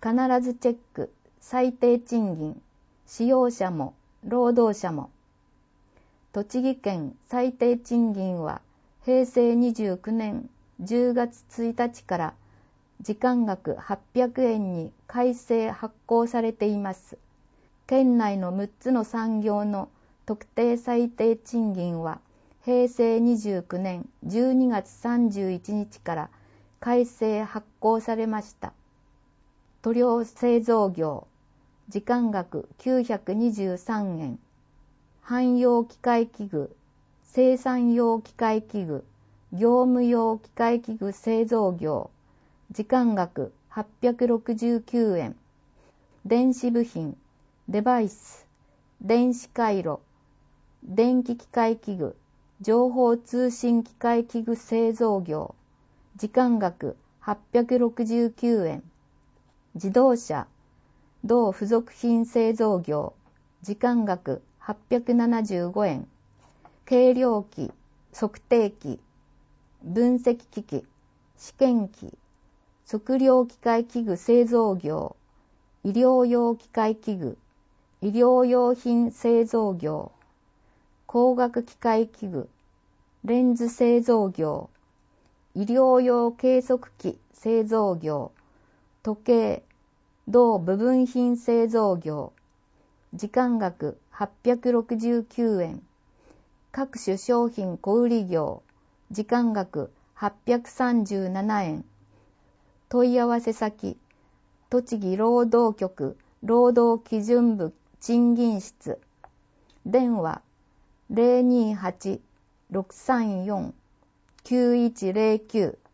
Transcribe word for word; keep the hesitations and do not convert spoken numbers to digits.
必ずチェック、最低賃金、使用者も労働者も。栃木県最低賃金はへいせいにじゅうきゅうねんじゅうがつついたちから時間額はっぴゃくえんに改正発行されています。県内のむっつの産業の特定最低賃金はへいせいにじゅうきゅうねんじゅうにがつさんじゅういちにちから改正発行されました。塗料製造業、時間額きゅうひゃくにじゅうさんえん。汎用機械器具、生産用機械器具、業務用機械器具製造業、時間額はっぴゃくろくじゅうきゅうえん。電子部品、デバイス、電子回路、電気機械器具、情報通信機械器具製造業、時間額はっぴゃくろくじゅうきゅうえん。自動車、同付属品製造業、時間額はっぴゃくななじゅうごえん。計量器、測定器、分析機器、試験機、測量機械器具製造業、医療用機械器具、医療用品製造業、光学機械器具、レンズ製造業、医療用計測器製造業、時計、同部分品製造業、時間額はっぴゃくろくじゅうきゅうえん。各種商品小売業、時間額はっぴゃくさんじゅうななえん。問い合わせ先、栃木労働局労働基準部賃金室。電話 ゼロにーはち ろくさんよん きゅういちゼロきゅう